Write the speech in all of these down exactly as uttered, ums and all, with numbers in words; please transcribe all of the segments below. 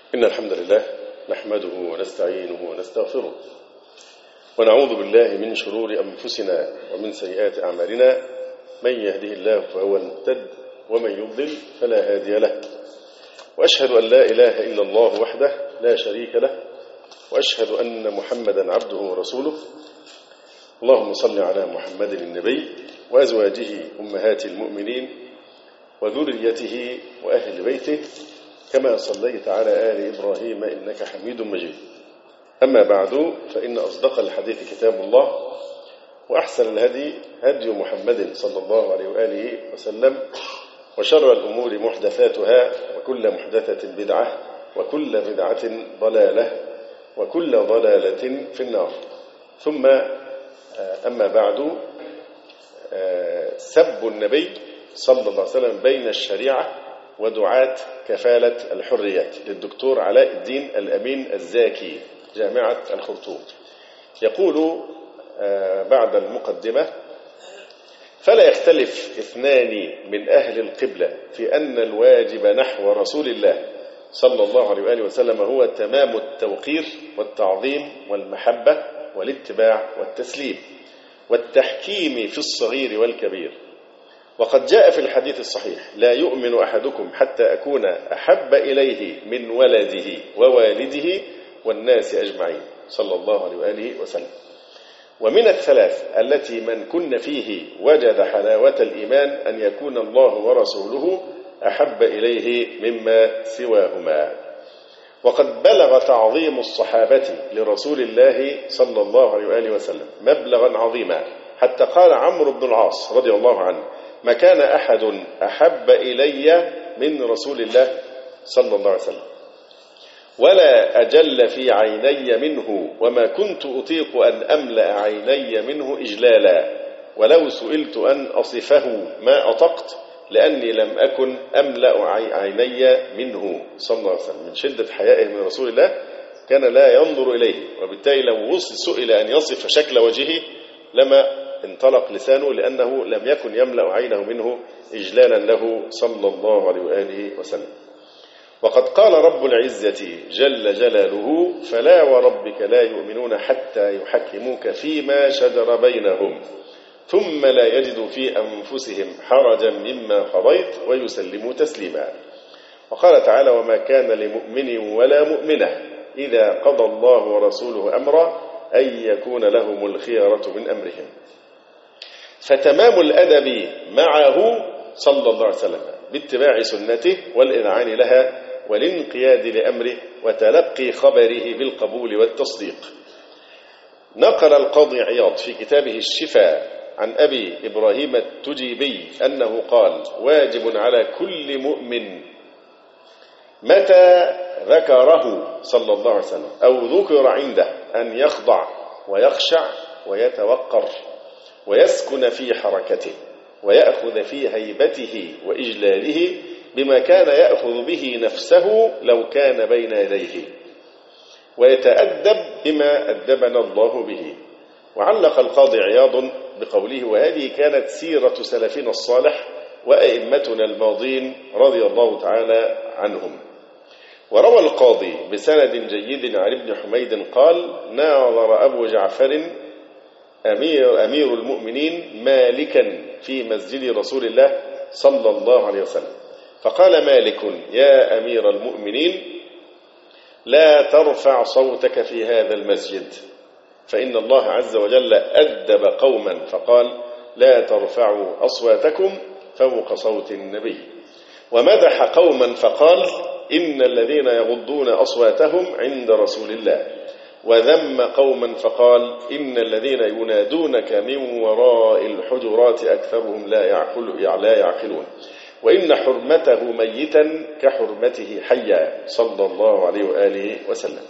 إن الحمد لله نحمده ونستعينه ونستغفره ونعوذ بالله من شرور أنفسنا ومن سيئات أعمالنا. من يهده الله فهو المهتد ومن يضلل فلا هادي له، وأشهد أن لا إله إلا الله وحده لا شريك له، وأشهد أن محمدا عبده ورسوله. اللهم صل على محمد النبي وأزواجه أمهات المؤمنين وذريته وأهل بيته كما صليت على آل إبراهيم إنك حميد مجيد. أما بعد، فإن أصدق الحديث كتاب الله، وأحسن الهدي هدي محمد صلى الله عليه وآله وسلم، وشر الأمور محدثاتها، وكل محدثة بدعة، وكل بدعة ضلالة، وكل ضلالة في النار. ثم أما بعد، سب النبي صلى الله عليه وسلم بين الشريعة ودعاة كفالة الحريات للدكتور علاء الدين الأمين الزاكي جامعة الخرطوم. يقول بعد المقدمة: فلا يختلف اثنان من أهل القبلة في أن الواجب نحو رسول الله صلى الله عليه وآله وسلم هو تمام التوقير والتعظيم والمحبة والاتباع والتسليم والتحكيم في الصغير والكبير. وقد جاء في الحديث الصحيح: لا يؤمن أحدكم حتى أكون أحب إليه من ولده ووالده والناس أجمعين، صلى الله عليه وآله وسلم. ومن الثلاث التي من كن فيه وجد حلاوة الإيمان أن يكون الله ورسوله أحب إليه مما سواهما. وقد بلغ تعظيم الصحابة لرسول الله صلى الله عليه وآله وسلم مبلغا عظيما، حتى قال عمرو بن العاص رضي الله عنه: ما كان أحد أحب إلي من رسول الله صلى الله عليه وسلم، ولا أجل في عيني منه، وما كنت أطيق أن أملأ عيني منه إجلالا، ولو سئلت أن أصفه ما أطقت، لأني لم أكن أملأ عيني منه صلى الله عليه وسلم. من شدة حيائه من رسول الله كان لا ينظر إليه، وبالتالي لو سئل أن يصف شكل وجهه لما انطلق لسانه، لأنه لم يكن يملأ عينه منه إجلالا له صلى الله عليه وآله وسلم. وقد قال رب العزة جل جلاله: فلا وربك لا يؤمنون حتى يحكموك فيما شجر بينهم ثم لا يجدوا في أنفسهم حرجا مما قضيت ويسلموا تسليما. وقال تعالى: وما كان لمؤمن ولا مؤمنة إذا قضى الله ورسوله أمرا أن يكون لهم الخيرة من أمرهم. فتمام الأدب معه صلى الله عليه وسلم باتباع سنته والإذعان لها والانقياد لأمره وتلقي خبره بالقبول والتصديق. نقل القاضي عياض في كتابه الشفاء عن أبي إبراهيم التجيبي أنه قال: واجب على كل مؤمن متى ذكره صلى الله عليه وسلم أو ذكر عنده أن يخضع ويخشع ويتوقر ويسكن في حركته ويأخذ في هيبته وإجلاله بما كان يأخذ به نفسه لو كان بين يديه، ويتأدب بما أدبنا الله به. وعلق القاضي عياض بقوله: وهذه كانت سيرة سلفنا الصالح وأئمتنا الماضين رضي الله تعالى عنهم. وروى القاضي بسند جيد عن ابن حميد قال: ناظر أبو جعفر أمير, أمير المؤمنين مالكا في مسجد رسول الله صلى الله عليه وسلم، فقال مالك: يا أمير المؤمنين، لا ترفع صوتك في هذا المسجد، فإن الله عز وجل أدب قوما فقال: لا ترفعوا أصواتكم فوق صوت النبي. ومدح قوما فقال: إن الذين يغضون أصواتهم عند رسول الله. وذم قوما فقال: إن الذين ينادونك من وراء الحجرات أكثرهم لا يعقل لا يعقلون، وإن حرمته ميتا كحرمته حيا، صلى الله عليه وآله وسلم.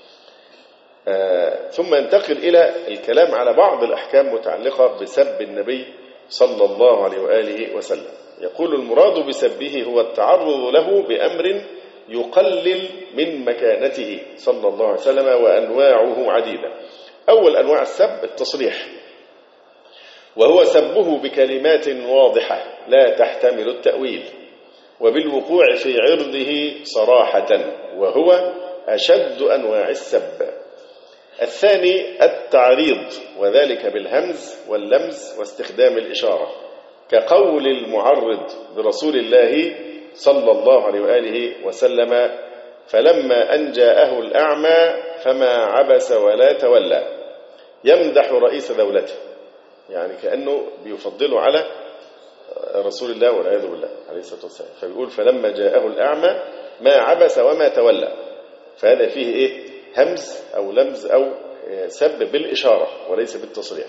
آه ثم ينتقل إلى الكلام على بعض الأحكام متعلقة بسب النبي صلى الله عليه وآله وسلم. يقول: المراد بسبه هو التعرض له بأمر يقلل من مكانته صلى الله عليه وسلم، وأنواعه عديدة. أول أنواع السب التصريح، وهو سبه بكلمات واضحة لا تحتمل التأويل، وبالوقوع في عرضه صراحة، وهو أشد أنواع السب. الثاني التعريض، وذلك بالهمز واللمز واستخدام الإشارة، كقول المعرض برسول الله صلى الله عليه وآله وسلم: فلما أن جاءه الأعمى فما عبس ولا تولى، يمدح رئيس دولته، يعني كأنه بيفضله على رسول الله والعياذ بالله عليه الصلاة والسلام. فبيقول: فلما جاءه الأعمى ما عبس وما تولى. فهذا فيه إيه؟ همز أو لمز أو سب بالإشارة وليس بالتصريح.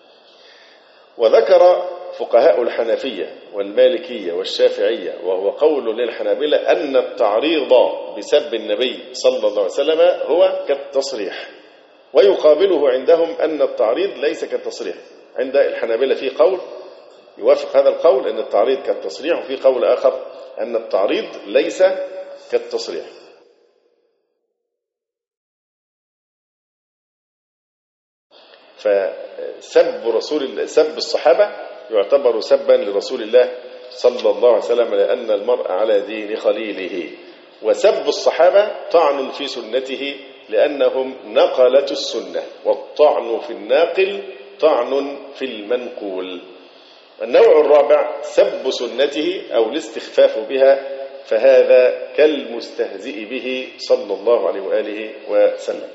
وذكر فقهاء الحنفية والمالكية والشافعية، وهو قول للحنابلة، أن التعريض بسب النبي صلى الله عليه وسلم هو كالتصريح، ويقابله عندهم أن التعريض ليس كالتصريح. عند الحنابلة في قول يوافق هذا القول أن التعريض كالتصريح، وفي قول آخر أن التعريض ليس كالتصريح. فسب رسول سب الصحابة يعتبر سبا لرسول الله صلى الله عليه وسلم، لأن المرء على دين خليله. وسب الصحابة طعن في سنته، لأنهم نقلة السنة، والطعن في الناقل طعن في المنقول. النوع الرابع سب سنته أو الاستخفاف بها، فهذا كالمستهزئ به صلى الله عليه وآله وسلم.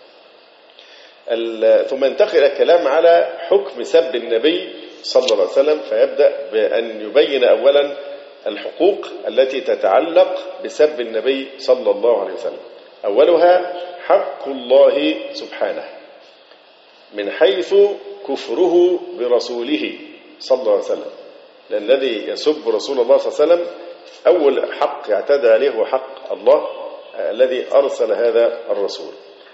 ثم انتقل الكلام على حكم سب النبي صلى الله عليه وسلم، فيبدأ بأن يبين أولا الحقوق التي تتعلق بسب النبي صلى الله عليه وسلم. أولها حق الله سبحانه، من حيث كفره برسوله صلى الله عليه وسلم، لأن الذي يسب رسول الله صلى الله عليه وسلم أول حق يعتدى عليه هو حق الله الذي أرسل هذا الرسول،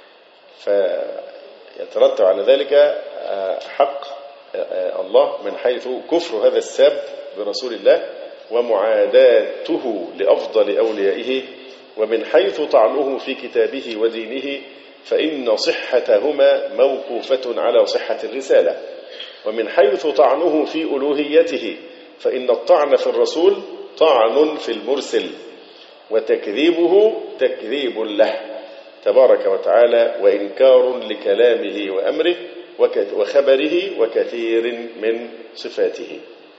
فيترتب على ذلك حق الله من حيث كفر هذا الساب برسول الله ومعاداته لأفضل أوليائه، ومن حيث طعنه في كتابه ودينه، فإن صحتهما موقوفة على صحة الرسالة. ومن حيث طعنه في ألوهيته، فإن الطعن في الرسول طعن في المرسل، وتكذيبه تكذيب له تبارك وتعالى، وإنكار لكلامه وأمره وخبره وكثير من صفاته.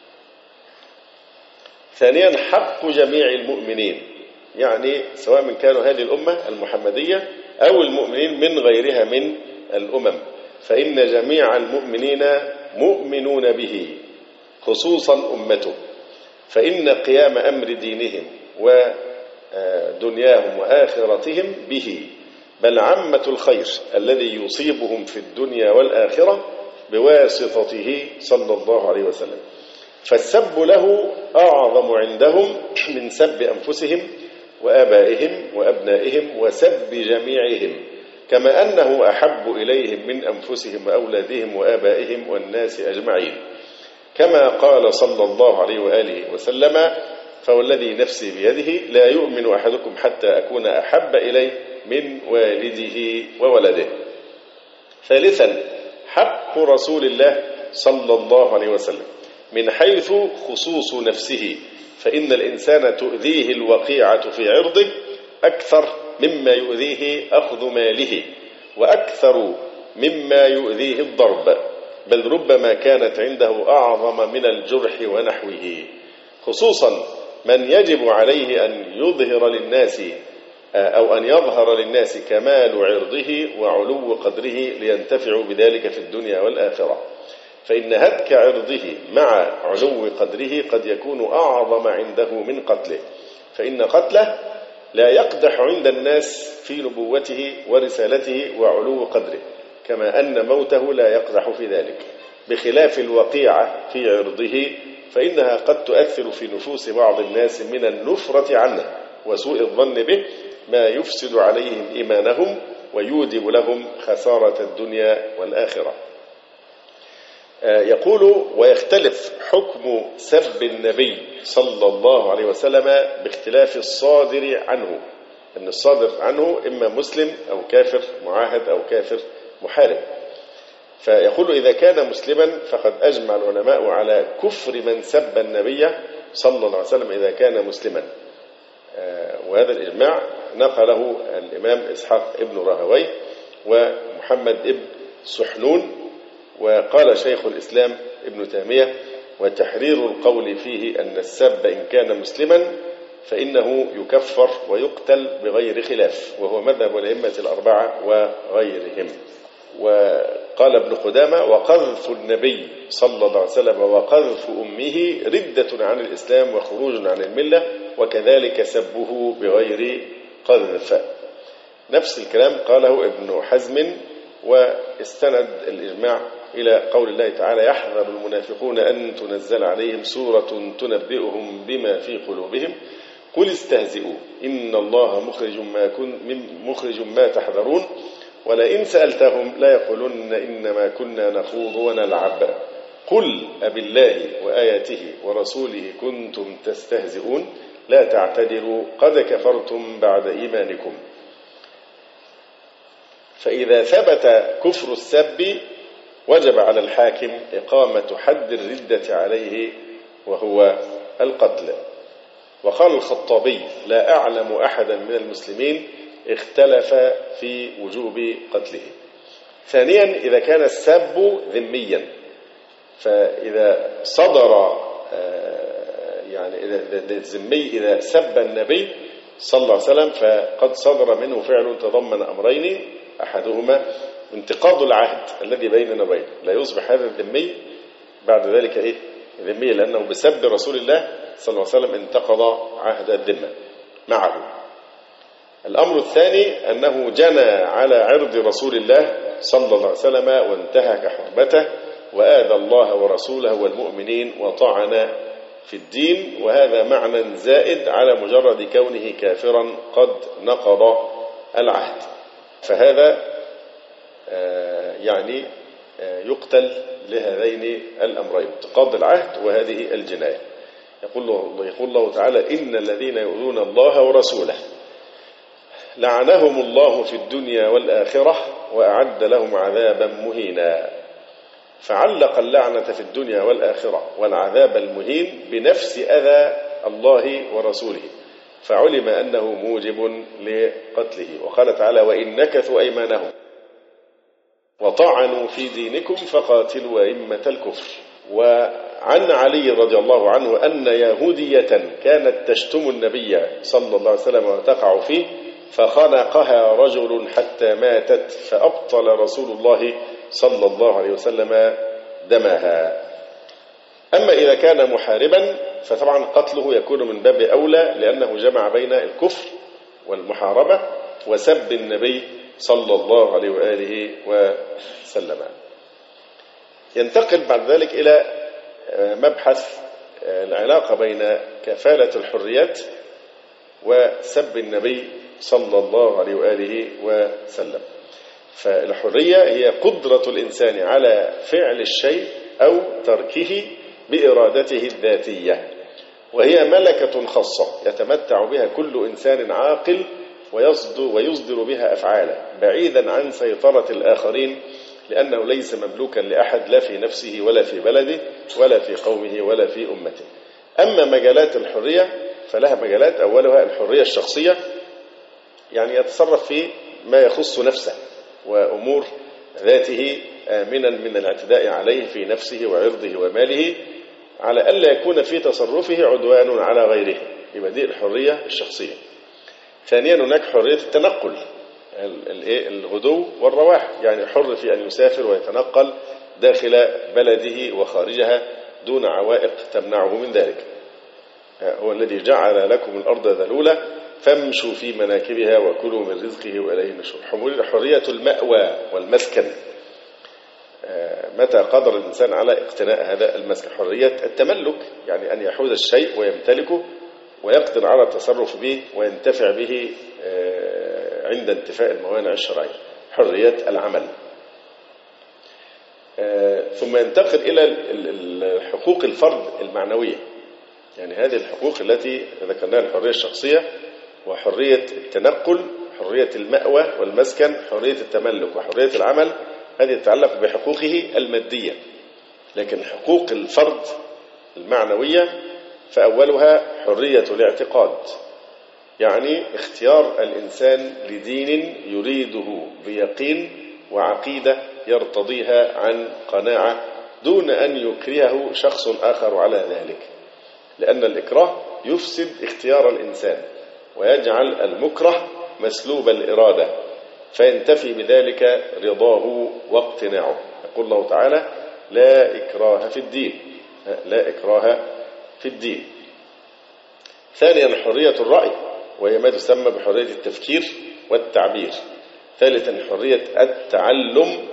ثانيا حق جميع المؤمنين، يعني سواء من كانوا هذه الأمة المحمدية أو المؤمنين من غيرها من الأمم، فإن جميع المؤمنين مؤمنون به، خصوصا أمته، فإن قيام أمر دينهم ودنياهم وآخرتهم به، بل عامة الخير الذي يصيبهم في الدنيا والآخرة بواسطته صلى الله عليه وسلم. فالسب له أعظم عندهم من سب أنفسهم وآبائهم وأبنائهم وسب جميعهم، كما أنه أحب إليهم من أنفسهم وأولادهم وآبائهم والناس أجمعين، كما قال صلى الله عليه وآله وسلم: فوالذي نفسي بيده لا يؤمن أحدكم حتى أكون أحب إليه من والده وولده. ثالثا حق رسول الله صلى الله عليه وسلم من حيث خصوص نفسه، فإن الإنسان تؤذيه الوقيعة في عرضه أكثر مما يؤذيه أخذ ماله، وأكثر مما يؤذيه الضرب، بل ربما كانت عنده أعظم من الجرح ونحوه، خصوصا من يجب عليه أن يظهر للناس أو أن يظهر للناس كمال عرضه وعلو قدره لينتفعوا بذلك في الدنيا والآخرة. فإن هتك عرضه مع علو قدره قد يكون أعظم عنده من قتله، فإن قتله لا يقدح عند الناس في نبوته ورسالته وعلو قدره، كما أن موته لا يقدح في ذلك، بخلاف الوقيعة في عرضه، فإنها قد تؤثر في نفوس بعض الناس من النفرة عنه وسوء الظن به ما يفسد عليهم إيمانهم ويوجب لهم خسارة الدنيا والآخرة. يقول: ويختلف حكم سب النبي صلى الله عليه وسلم باختلاف الصادر عنه، أن الصادر عنه إما مسلم أو كافر معاهد أو كافر محارب. فيقول: إذا كان مسلما فقد أجمع العلماء على كفر من سب النبي صلى الله عليه وسلم إذا كان مسلما. وهذا الإجماع نقله الإمام إسحاق ابن راهويه ومحمد ابن سحنون. وقال شيخ الإسلام ابن تيمية: وتحرير القول فيه أن السب إن كان مسلما فإنه يكفر ويقتل بغير خلاف، وهو مذهب الأئمة الأربعة وغيرهم. وقال ابن قدامة: وقذف النبي صلى الله عليه وسلم وقذف أمه ردة عن الإسلام وخروج عن الملة، وكذلك سبه بغير قذف. نفس الكلام قاله ابن حزم، واستند الإجماع إلى قول الله تعالى: يحذر المنافقون أن تنزل عليهم سورة تنبئهم بما في قلوبهم قل استهزئوا إن الله مخرج ما, كن مخرج ما تحذرون ولئن سألتهم لا يقولن إنما كنا نخوض ونلعب قل أبالله وآياته ورسوله كنتم تستهزئون لا تعتذروا قد كفرتم بعد إيمانكم. فإذا ثبت كفر السب وجب على الحاكم إقامة حد الردة عليه وهو القتل. وقال الخطابي: لا أعلم أحدا من المسلمين اختلف في وجوب قتله. ثانيا، إذا كان السب ذميا، فإذا صدر يعني إذا الذمي إذا سب النبي صلى الله عليه وسلم فقد صدر منه فعل تضمن أمرين: أحدهما انتقاض العهد الذي بيننا وبينه، لا يصبح هذا الذمي بعد ذلك إيه ذمي، لأنه بسب رسول الله صلى الله عليه وسلم انتقض عهد الذمة معه. الأمر الثاني أنه جنى على عرض رسول الله صلى الله عليه وسلم وانتهك حرمته وآذى الله ورسوله والمؤمنين وطعن في الدين، وهذا معنى زائد على مجرد كونه كافرا قد نقض العهد، فهذا يعني يقتل لهذين الأمرين: انتقاض العهد وهذه الجناية. يقول الله, يقول الله تعالى: إن الذين يؤذون الله ورسوله لعنهم الله في الدنيا والآخرة وأعد لهم عذابا مهينا. فعلق اللعنة في الدنيا والآخرة والعذاب المهين بنفس أذى الله ورسوله، فعلم أنه موجب لقتله. وقال تعالى: وإن نكثوا أيمانهم وطعنوا في دينكم فقاتلوا أئمة الكفر. وعن علي رضي الله عنه أن يهودية كانت تشتم النبي صلى الله عليه وسلم وتقع فيه فخنقها رجل حتى ماتت فأبطل رسول الله صلى الله عليه وسلم دمها. أما إذا كان محاربا فطبعا قتله يكون من باب أولى، لأنه جمع بين الكفر والمحاربة وسب النبي صلى الله عليه وآله وسلم. ينتقل بعد ذلك إلى مبحث العلاقة بين كفالة الحريات وسب النبي صلى الله عليه وآله وسلم. فالحرية هي قدرة الإنسان على فعل الشيء أو تركه بإرادته الذاتية، وهي ملكة خاصة يتمتع بها كل إنسان عاقل ويصدر, ويصدر بها أفعاله بعيدا عن سيطرة الآخرين، لأنه ليس مملوكا لأحد لا في نفسه ولا في بلده ولا في قومه ولا في أمته. أما مجالات الحرية فلها مجالات، أولها الحرية الشخصية، يعني يتصرف في ما يخص نفسه وأمور ذاته آمنا من الاعتداء عليه في نفسه وعرضه وماله، على ألا يكون في تصرفه عدوان على غيره، يبقى دي الحرية الشخصية. ثانيا هناك حرية التنقل، الغدو والرواح، يعني حر في أن يسافر ويتنقل داخل بلده وخارجها دون عوائق تمنعه من ذلك. هو الذي جعل لكم الأرض ذلولة فامشوا في مناكبها وكلوا من رزقه وإليه النشور. حرية المأوى والمسكن، متى قدر الإنسان على اقتناء هذا المسكن. حرية التملك، يعني أن يحوز الشيء ويمتلكه ويقدر على التصرف به وينتفع به عند انتفاء الموانع الشرعية. حرية العمل. ثم ينتقل إلى حقوق الفرد المعنوية، يعني هذه الحقوق التي ذكرناها: الحرية الشخصية وحرية التنقل، حرية المأوى والمسكن، حرية التملك وحرية العمل. هذه تتعلق بحقوقه المادية، لكن حقوق الفرد المعنوية فأولها حرية الاعتقاد، يعني اختيار الإنسان لدين يريده بيقين وعقيدة يرتضيها عن قناعة دون أن يكرهه شخص آخر على ذلك، لأن الإكراه يفسد اختيار الإنسان ويجعل المكره مسلوب الإرادة، فينتفي بذلك رضاه واقتناعه. يقول الله تعالى: لا إكراه في الدين، لا إكراه في الدين. ثانيا حرية الرأي، وهي ما تسمى بحرية التفكير والتعبير. ثالثا حرية التعلم،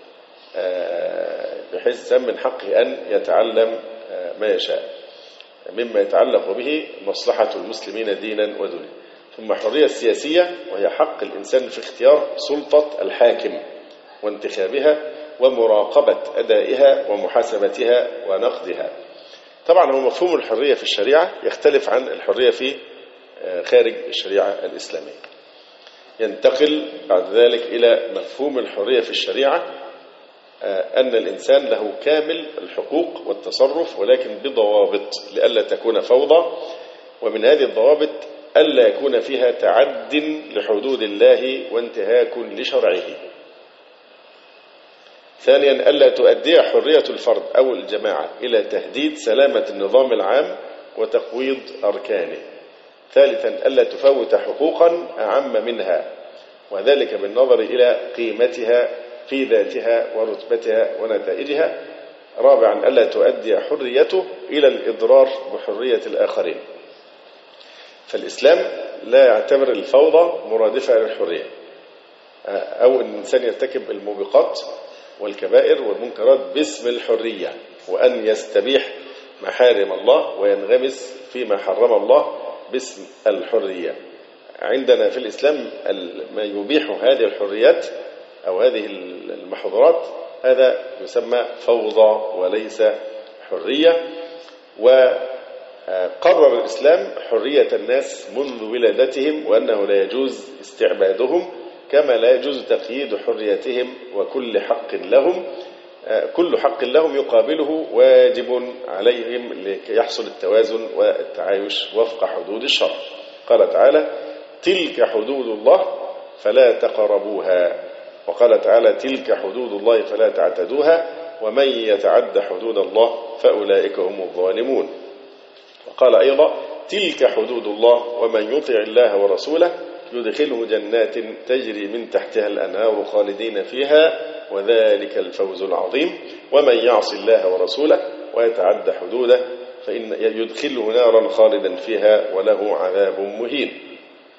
بحيث من حقه أن يتعلم ما يشاء مما يتعلق به مصلحة المسلمين دينا ودنيا. ثم حرية السياسية، وهي حق الإنسان في اختيار سلطة الحاكم وانتخابها ومراقبة أدائها ومحاسبتها ونقدها. طبعا هو مفهوم الحرية في الشريعة يختلف عن الحرية في خارج الشريعة الإسلامية. ينتقل بعد ذلك إلى مفهوم الحرية في الشريعة، أن الإنسان له كامل الحقوق والتصرف، ولكن بضوابط لئلا تكون فوضى، ومن هذه الضوابط ألا يكون فيها تعد لحدود الله وانتهاك لشرعه. ثانيا ألا تؤدي حرية الفرد أو الجماعة إلى تهديد سلامة النظام العام وتقويض أركانه. ثالثا ألا تفوت حقوقا أعم منها، وذلك بالنظر إلى قيمتها في ذاتها ورتبتها ونتائجها. رابعا ألا تؤدي حريته إلى الإضرار بحرية الآخرين. فالإسلام لا يعتبر الفوضى مرادفة للحرية، أو أن الإنسان يرتكب الموبقات والكبائر والمنكرات باسم الحرية، وأن يستبيح محارم الله وينغمس فيما حرم الله باسم الحرية. عندنا في الإسلام ما يبيح هذه الحريات أو هذه المحظورات هذا يسمى فوضى وليس حرية. وقرر الإسلام حرية الناس منذ ولادتهم، وأنه لا يجوز استعبادهم، كما لا يجوز تقييد حريتهم، وكل حق لهم كل حق لهم يقابله واجب عليهم لكي يحصل التوازن والتعايش وفق حدود الشرع. قال تعالى: تلك حدود الله فلا تقربوها، وقال تعالى: تلك حدود الله فلا تعتدوها، ومن يتعد حدود الله فأولئك هم الظالمون. وقال أيضا: تلك حدود الله ومن يطع الله ورسوله يدخله جنات تجري من تحتها الأنهار خالدين فيها وذلك الفوز العظيم، ومن يعص الله ورسوله ويتعد حدوده فإن يدخله نارا خالدا فيها وله عذاب مهين.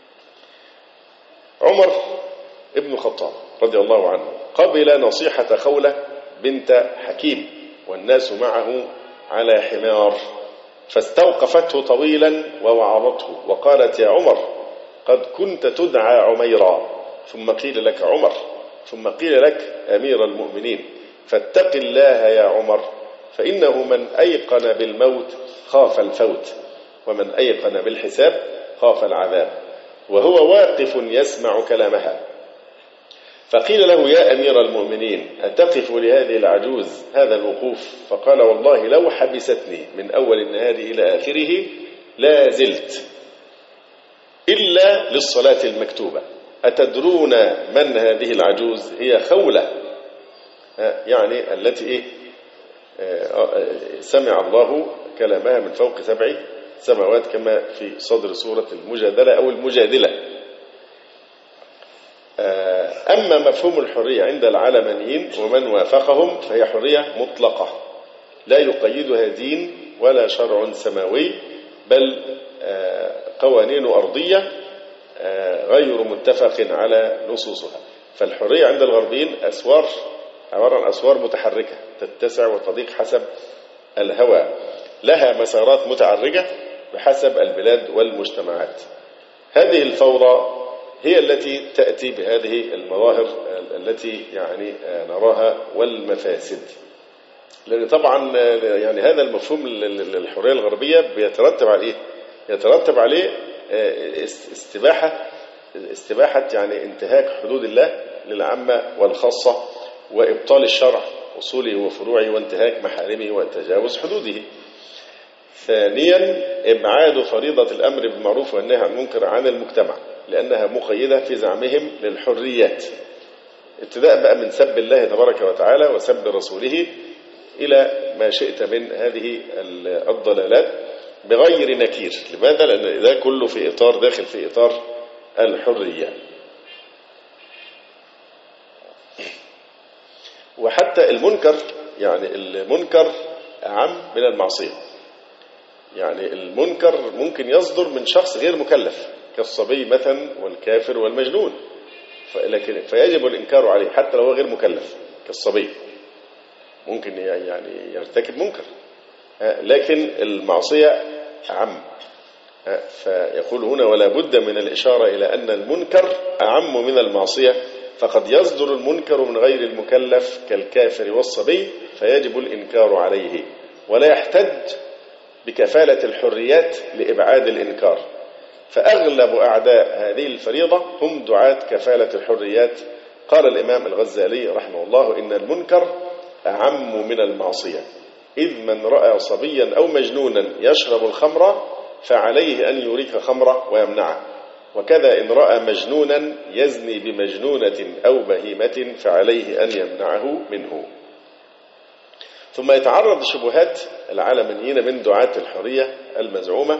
عمر ابن الخطاب رضي الله عنه قبل نصيحة خولة بنت حكيم والناس معه على حمار، فاستوقفته طويلا ووعظته وقالت: يا عمر، قد كنت تدعى عميرا، ثم قيل لك عمر، ثم قيل لك أمير المؤمنين، فاتق الله يا عمر، فإنه من أيقن بالموت خاف الفوت، ومن أيقن بالحساب خاف العذاب، وهو واقف يسمع كلامها. فقيل له: يا أمير المؤمنين، أتقف لهذه العجوز هذا الوقوف؟ فقال: والله لو حبستني من أول النهار إلى آخره لا زلت إلا للصلاة المكتوبة. أتدرون من هذه العجوز؟ هي خولة، يعني التي إيه سمع الله كلامها من فوق سبع سماوات، كما في صدر سورة المجادلة أو المجادلة. أما مفهوم الحرية عند العلمانيين ومن وافقهم فهي حرية مطلقة لا يقيدها دين ولا شرع سماوي، بل قوانين أرضية غير متفق على نصوصها. فالحرية عند الغربيين أسوار، عبارة عن أسوار متحركة تتسع وتضيق حسب الهوى، لها مسارات متعرجة بحسب البلاد والمجتمعات. هذه الفوضى هي التي تأتي بهذه المظاهر التي يعني نراها والمفاسد، لأن طبعا يعني هذا المفهوم الحرية الغربية بيترتب عليه يترتب عليه استباحة استباحة يعني انتهاك حدود الله للعامة والخاصة، وإبطال الشرع أصوله وفروعه، وانتهاك محارمه وتجاوز حدوده. ثانيا إبعاد فريضة الأمر بالمعروف والنهي عن المنكر عن المجتمع، لأنها مقيدة في زعمهم للحريات، ابتداء بقى من سب الله تبارك وتعالى وسب رسوله إلى ما شئت من هذه الضلالات بغير نكير. لماذا؟ لأن ده كله في إطار داخل في إطار الحرية. وحتى المنكر، يعني المنكر أعم من المعصية. يعني المنكر ممكن يصدر من شخص غير مكلف كالصبي مثلا والكافر والمجنون، لكن فيجب الإنكار عليه حتى لو هو غير مكلف. كالصبي ممكن يعني يرتكب منكر، لكن المعصية أعم. فيقول هنا ولا بد من الإشارة إلى أن المنكر أعم من المعصية، فقد يصدر المنكر من غير المكلف كالكافر والصبي فيجب الإنكار عليه، ولا يحتج بكفالة الحريات لإبعاد الإنكار. فأغلب أعداء هذه الفريضة هم دعاة كفالة الحريات. قال الإمام الغزالي رحمه الله إن المنكر أعم من المعصية، إذ من رأى صبيا أو مجنونا يشرب الخمر فعليه أن يريك خمره ويمنعه، وكذا إن رأى مجنونا يزني بمجنونة أو بهيمة فعليه أن يمنعه منه. ثم يتعرض شبهات العلمانيين من دعاة الحرية المزعومة.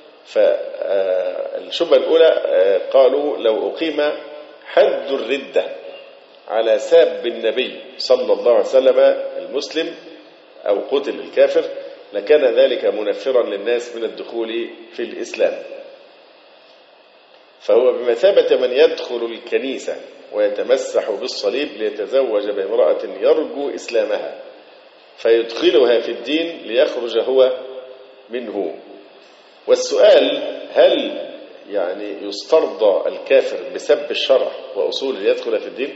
فالشبهة الأولى قالوا لو أقيم حد الردة على ساب النبي صلى الله عليه وسلم المسلم أو قتل الكافر لكان ذلك منفرا للناس من الدخول في الإسلام، فهو بمثابة من يدخل الكنيسة ويتمسح بالصليب ليتزوج بامرأة يرجو إسلامها فيدخلها في الدين ليخرج هو منه. والسؤال هل يعني يسترضى الكافر بسب الشرع وأصول ليدخل في الدين؟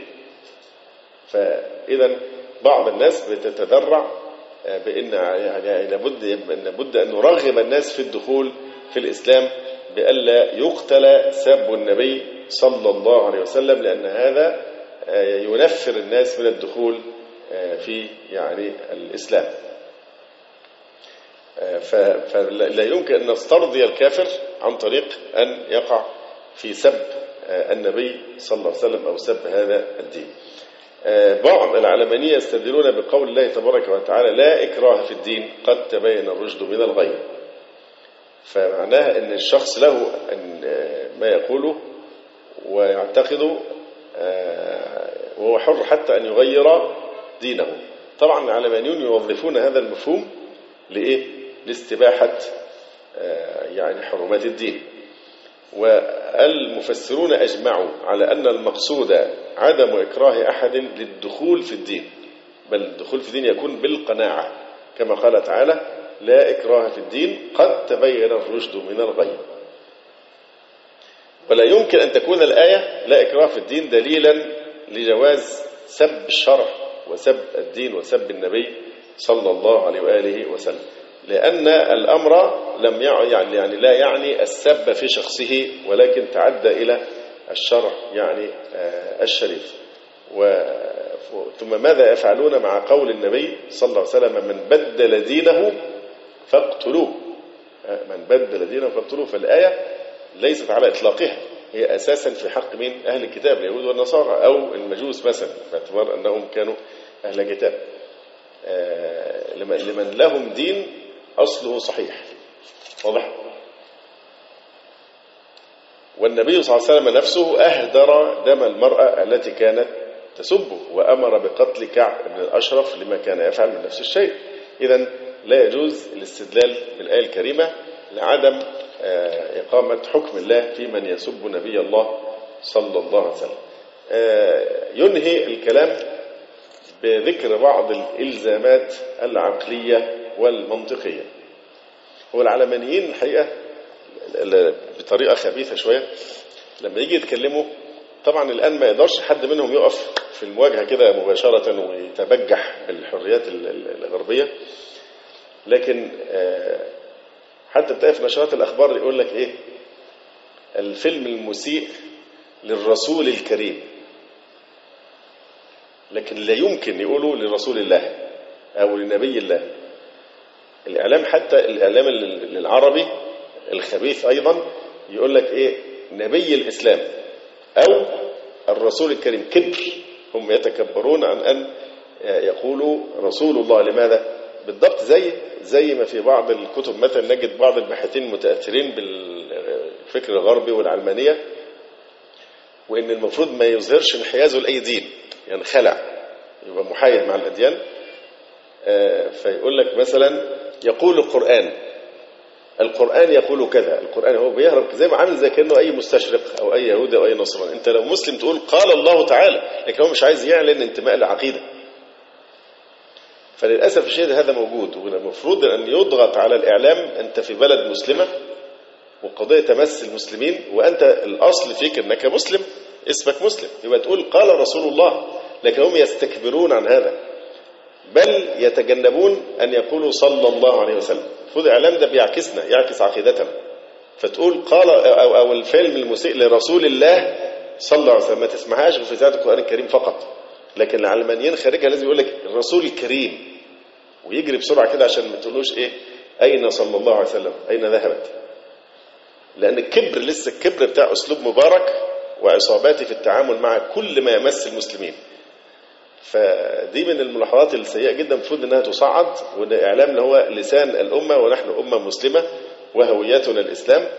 فإذا بعض الناس بتتذرع بأن يعني لابد لابد أن نرغب الناس في الدخول في الإسلام بألا يقتل سب النبي صلى الله عليه وسلم، لأن هذا ينفر الناس من الدخول في يعني الإسلام. فلا يمكن أن نسترضي الكافر عن طريق أن يقع في سب النبي صلى الله عليه وسلم أو سب هذا الدين. بعض العلمانية يستدلون بقول الله تبارك وتعالى لا إكراه في الدين قد تبين الرشد من الغي، فمعناها أن الشخص له أن ما يقوله ويعتقده وهو حر حتى أن يغير دينه. طبعا العلمانيون يوظفون هذا المفهوم لإيه؟ لاستباحة يعني حرمات الدين. والمفسرون أجمعوا على أن المقصود عدم إكراه أحد للدخول في الدين، بل الدخول في الدين يكون بالقناعة كما قال تعالى لا إكراه في الدين قد تبين الرشد من الغي. ولا يمكن أن تكون الآية لا إكراه في الدين دليلا لجواز سب الشرع وسب الدين وسب النبي صلى الله عليه وآله وسلم، لأن الأمر لم يعني, يعني لا يعني السب في شخصه ولكن تعدى إلى الشرع يعني الشريف. ثم ماذا يفعلون مع قول النبي صلى الله عليه وسلم من بدل دينه فاقتلوه، من بدل دينه فاقتلوه. فالآية ليست على إطلاقها، هي أساسا في حق من أهل الكتاب اليهود والنصارى أو المجوس مثلا باعتبار أنهم كانوا أهل كتاب. لمن لهم دين أصله صحيح واضح. والنبي صلى الله عليه وسلم نفسه أهدر دم المرأة التي كانت تسبه وأمر بقتل كعب بن الأشرف لما كان يفعل من نفس الشيء. إذن لا يجوز الاستدلال بالآية الكريمة لعدم إقامة حكم الله في من يسب نبي الله صلى الله عليه وسلم. ينهي الكلام بذكر بعض الإلزامات العقلية والمنطقية. هو العلمانيين الحقيقة بطريقة خبيثة شوية لما يجي يتكلموا، طبعا الآن ما يقدرش حد منهم يقف في المواجهة كده مباشرة ويتبجح بالحريات الغربية، لكن حتى بتلاقي في نشرات الأخبار يقول لك إيه الفيلم المسيء للرسول الكريم، لكن لا يمكن يقولوا لرسول الله أو لنبي الله. الإعلام حتى الإعلام العربي الخبيث أيضا يقول لك إيه نبي الإسلام أو الرسول الكريم، كبر، هم يتكبرون عن أن يقولوا رسول الله. لماذا؟ بالضبط زي زي ما في بعض الكتب مثلا نجد بعض الباحثين المتأثرين بالفكر الغربي والعلمانية، وإن المفروض ما يظهرش انحيازه لأي دين، يعني خلع يبقى محايد مع الأديان. فيقول لك مثلا يقول القرآن القرآن يقول كذا، القرآن هو بيهرب زي ما عامل زي كأنه أي مستشرق أو أي يهودي أو أي نصراني. أنت لو مسلم تقول قال الله تعالى، لكن هو مش عايز يعلن انتماء لعقيدة. فللأسف الشديد هذا موجود، والمفروض أن يضغط على الإعلام. أنت في بلد مسلمة وقضية تمس المسلمين، وأنت الأصل فيك أنك مسلم، اسمك مسلم، يبقى تقول قال رسول الله. لكن هم يستكبرون عن هذا، بل يتجنبون أن يقولوا صلى الله عليه وسلم. المفروض الإعلام ده بيعكسنا، يعكس عقيدتنا. فتقول قال أو, أو الفيلم المسيء لرسول الله صلى الله عليه وسلم، ما تسمعهاش في ذات القرآن الكريم فقط. لكن العلمانيين خارجها لازم يقول لك الرسول الكريم، ويجري بسرعة كده عشان ما تقولوش إيه أين صلى الله عليه وسلم، أين ذهبت. لأن الكبر لسه الكبر بتاع أسلوب مبارك وعصاباته في التعامل مع كل ما يمس المسلمين. فدي من الملاحظات السيئة جدا، المفروض أنها تصعد، وأن الإعلام هو لسان الأمة، ونحن أمة مسلمة وهويتنا الإسلام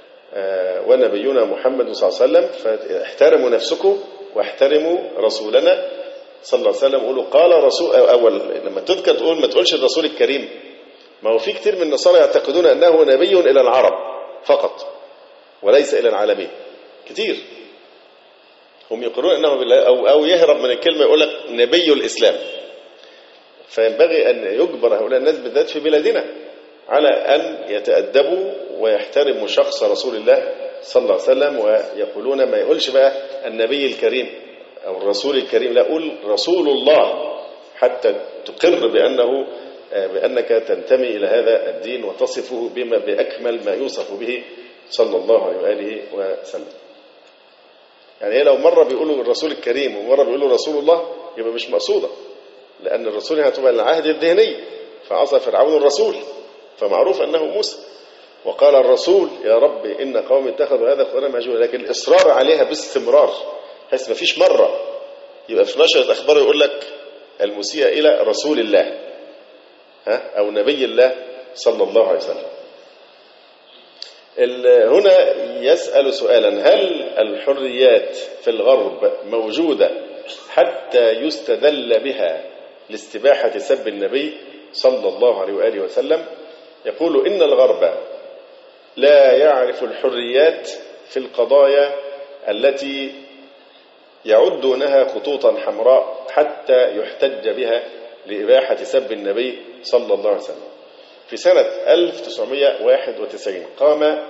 ونبينا محمد صلى الله عليه وسلم. فاحترموا نفسكم واحترموا رسولنا صلى الله عليه وسلم. قولوا قال رسول، أول لما تذكر تقول ما تقولش الرسول الكريم. ما هو في كتير من النصارى يعتقدون أنه نبي إلى العرب فقط وليس إلى العالمين، كتير هم يقولون أنه بالله، أو, أو يهرب من الكلمة يقول لك نبي الإسلام. فينبغي أن يجبر هؤلاء الناس بالذات في بلادنا على أن يتأدبوا ويحترموا شخص رسول الله صلى الله عليه وسلم، ويقولون ما يقولش بقى النبي الكريم أو الرسول الكريم، لا، قول رسول الله حتى تقر بأنه بأنك تنتمي إلى هذا الدين وتصفه بما بأكمل ما يوصف به صلى الله عليه وآله وسلم. يعني لو مرة بيقولوا الرسول الكريم ومرة بيقولوا رسول الله يبقى مش مقصودة، لأن الرسول هتبقى العهد الذهني، فعصى فرعون الرسول فمعروف أنه موسى. وقال الرسول يا رب إن قوم اتخذوا هذا القرآن مهجورا، لكن الإصرار عليها باستمرار حيث ما فيش مرة يبقى في نشرة أخبار يقول لك المسيء إلى رسول الله ها أو نبي الله صلى الله عليه وسلم. هنا يسأل سؤالا: هل الحريات في الغرب موجودة حتى يستدل بها لاستباحة سب النبي صلى الله عليه وآله وسلم؟ يقول إن الغرب لا يعرف الحريات في القضايا التي يعدونها خطوطا حمراء حتى يحتج بها لإباحة سب النبي صلى الله عليه وسلم. في سنة ألف وتسعمائة وواحد وتسعين قام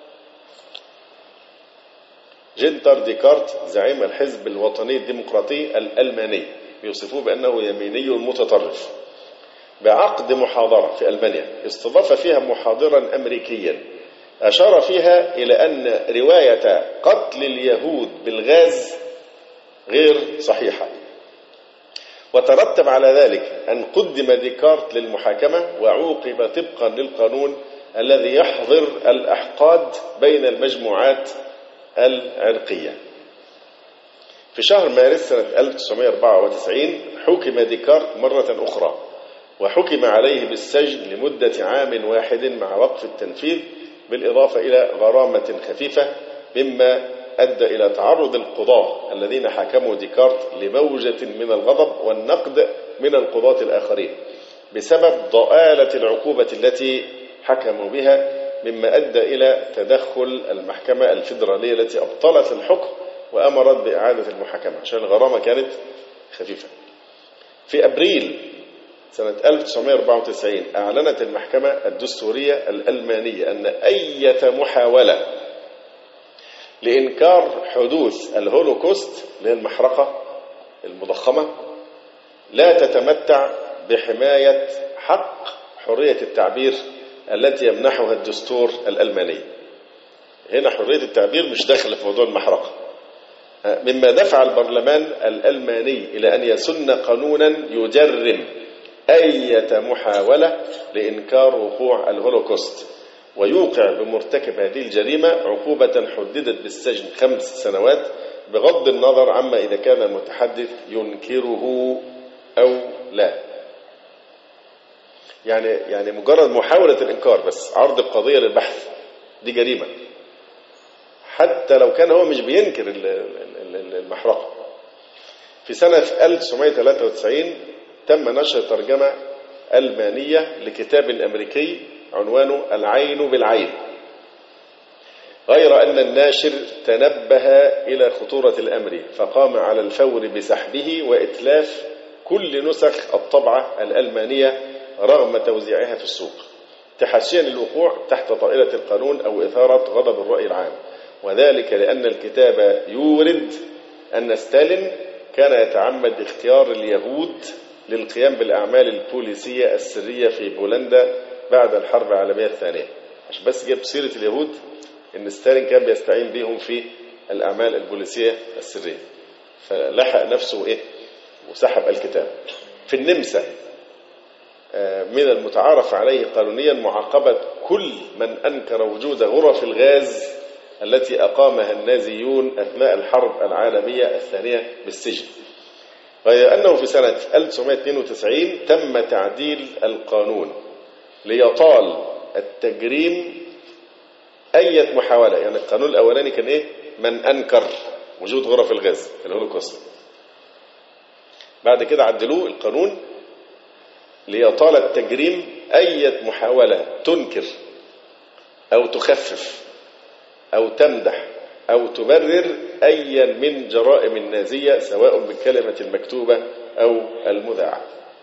جنتر ديكارت زعيم الحزب الوطني الديمقراطي الألماني، بيوصفوه بأنه يميني متطرف، بعقد محاضرة في ألمانيا استضاف فيها محاضرا أمريكيا أشار فيها إلى أن رواية قتل اليهود بالغاز غير صحيحة، وترتب على ذلك أن قدم ديكارت للمحاكمة وعوقب طبقا للقانون الذي يحظر الأحقاد بين المجموعات العرقية. في شهر مارس سنة ألف وتسعمائة وأربعة وتسعين حكم ديكارت مرة أخرى، وحكم عليه بالسجن لمدة عام واحد مع وقف التنفيذ، بالإضافة إلى غرامة خفيفة، مما أدى إلى تعرض القضاة الذين حكموا ديكارت لموجة من الغضب والنقد من القضاة الآخرين بسبب ضآلة العقوبة التي حكموا بها، مما أدى إلى تدخل المحكمة الفيدرالية التي أبطلت الحكم وأمرت بإعادة المحاكمة عشان الغرامة كانت خفيفة. في أبريل سنة ألف وتسعمائة وأربعة وتسعين أعلنت المحكمة الدستورية الألمانية أن أي محاولة لإنكار حدوث الهولوكوست اللي هي المحرقة المضخمة لا تتمتع بحماية حق حرية التعبير التي يمنحها الدستور الألماني. هنا حرية التعبير مش داخل في موضوع المحرقة، مما دفع البرلمان الألماني إلى أن يسن قانونا يجرم أية محاولة لإنكار وقوع الهولوكوست، ويوقع بمرتكب هذه الجريمة عقوبة حددت بالسجن خمس سنوات بغض النظر عما إذا كان المتحدث ينكره أو لا. يعني يعني مجرد محاولة الإنكار بس، عرض القضية للبحث، دي جريمة حتى لو كان هو مش بينكر المحرقة. في سنة ألف وتسعمائة وثلاثة وتسعين تم نشر ترجمة ألمانية لكتاب أمريكي عنوانه العين بالعين، غير أن الناشر تنبه إلى خطورة الأمر فقام على الفور بسحبه وإتلاف كل نسخ الطبعة الألمانية رغم توزيعها في السوق، تحاشيا للوقوع تحت طائلة القانون أو إثارة غضب الرأي العام، وذلك لأن الكتاب يورد أن ستالين كان يتعمد اختيار اليهود للقيام بالأعمال البوليسية السرية في بولندا بعد الحرب العالمية الثانية. مش بس جاب سيرة اليهود، إن ستالين كان بيستعين بهم في الأعمال البوليسية السرية، فلحق نفسه إيه وسحب الكتاب. في النمسا من المتعارف عليه قانونيا معاقبة كل من أنكر وجود غرف الغاز التي أقامها النازيون أثناء الحرب العالمية الثانية بالسجن، غير أنه في سنة ألف وتسعمائة واثنين وتسعين تم تعديل القانون ليطال التجريم أية محاولة. يعني القانون الأولاني كان إيه؟ من أنكر وجود غرف الغاز الهولوكوست، بعد كده عدلوه القانون ليطال التجريم أية محاولة تنكر أو تخفف أو تمدح أو تبرر أيا من جرائم النازية سواء بالكلمة المكتوبة أو المذاعة.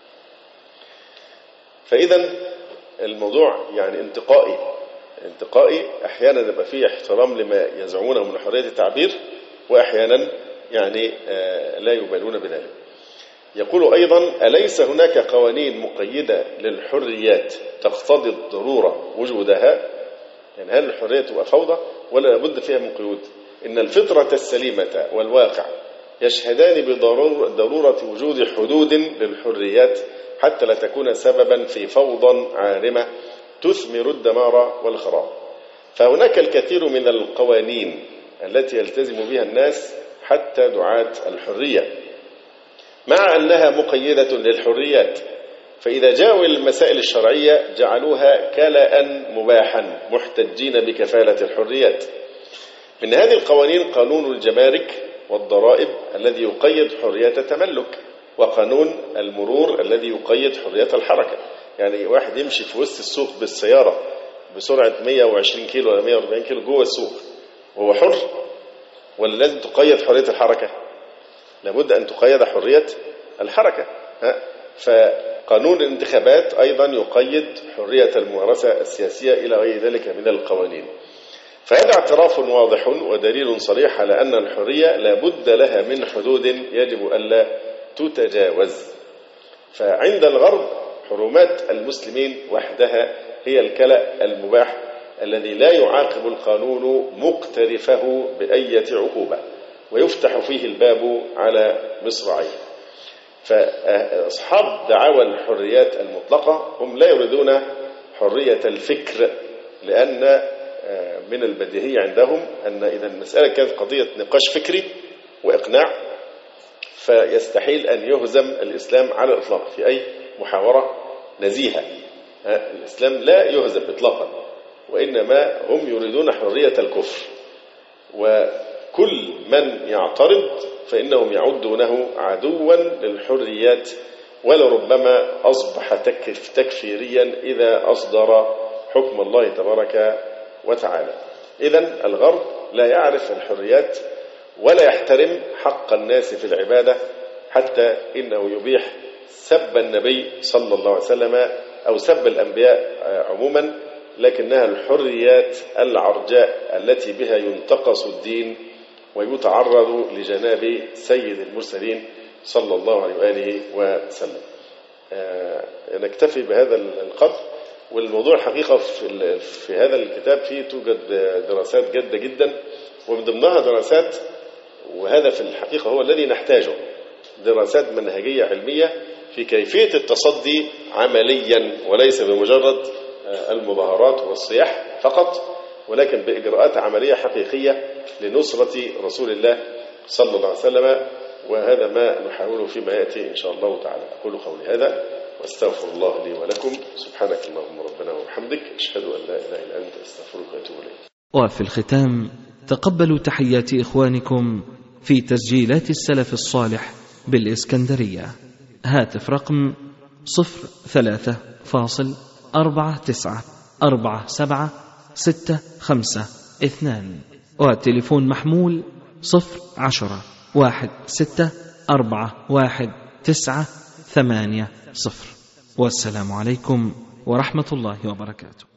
فإذا الموضوع يعني انتقائي انتقائي أحيانا يبقى فيه احترام لما يزعمونه من حرية التعبير، وأحيانا يعني لا يبالون بذلك. يقول أيضا: أليس هناك قوانين مقيدة للحريات تقتضي الضرورة وجودها؟ يعني هل الحرية تبقى فوضى ولا لابد فيها من قيود؟ إن الفطرة السليمة والواقع يشهدان بضرورة وجود حدود للحريات حتى لا تكون سببا في فوضى عارمة تثمر الدمار والخراب. فهناك الكثير من القوانين التي يلتزم بها الناس حتى دعاة الحرية، مع أنها مقيدة للحريات، فإذا جاءوا المسائل الشرعية جعلوها كلاء مباحا محتجين بكفالة الحريات. من هذه القوانين قانون الجمارك والضرائب الذي يقيد حرية التملك، وقانون المرور الذي يقيد حرية الحركة. يعني واحد يمشي في وسط السوق بالسيارة بسرعة مئة وعشرين كيلو ولا مئة وأربعين كيلو جوه السوق وهو حر، ولا لازم تقيد حرية الحركة؟ لابد أن تقيد حرية الحركة. فقانون الانتخابات أيضا يقيد حرية الممارسة السياسية إلى غير ذلك من القوانين. فهذا اعتراف واضح ودليل صريح على أن الحرية لابد لها من حدود يجب ألا تتجاوز. فعند الغرب حرمات المسلمين وحدها هي الكلأ المباح الذي لا يعاقب القانون مقترفه بأية عقوبة، ويفتح فيه الباب على مصراعيه. فأصحاب دعاوى الحريات المطلقة هم لا يريدون حرية الفكر، لأن من البديهي عندهم أن إذا المسألة كانت قضية نقاش فكري وإقناع فيستحيل أن يهزم الإسلام على الإطلاق في أي محاورة نزيهة. الإسلام لا يهزم إطلاقا، وإنما هم يريدون حرية الكفر، وكل من يعترض فإنهم يعدونه عدوا للحريات، ولربما أصبح تكفيريا إذا أصدر حكم الله تبارك وتعالى. إذن الغرب لا يعرف الحريات ولا يحترم حق الناس في العبادة، حتى إنه يبيح سب النبي صلى الله عليه وسلم أو سب الأنبياء عموما، لكنها الحريات العرجاء التي بها ينتقص الدين ويتعرض لجناب سيد المرسلين صلى الله عليه وآله وسلم. نكتفي بهذا القدر. والموضوع الحقيقة في, في هذا الكتاب فيه توجد دراسات جادة جدا، ومن ضمنها دراسات، وهذا في الحقيقة هو الذي نحتاجه، دراسات منهجية علمية في كيفية التصدي عمليا، وليس بمجرد المظاهرات والصياح فقط، ولكن بإجراءات عملية حقيقية لنصرة رسول الله صلى الله عليه وسلم. وهذا ما نحاوله فيما يأتي إن شاء الله تعالى. أقول قولي هذا واستغفر الله لي ولكم. سبحانك اللهم ربنا وبحمدك، أشهد أن لا إله إلا أنت، أستغفرك وأتوب إليك. وفي الختام تقبلوا تحيات إخوانكم في تسجيلات السلف الصالح بالإسكندرية. هاتف رقم صفر ثلاثة فاصل أربعة تسعة أربعة سبعة ستة خمسة اثنان، وتليفون محمول صفر عشرة واحد ستة أربعة واحد تسعة ثمانية صفر. والسلام عليكم ورحمة الله وبركاته.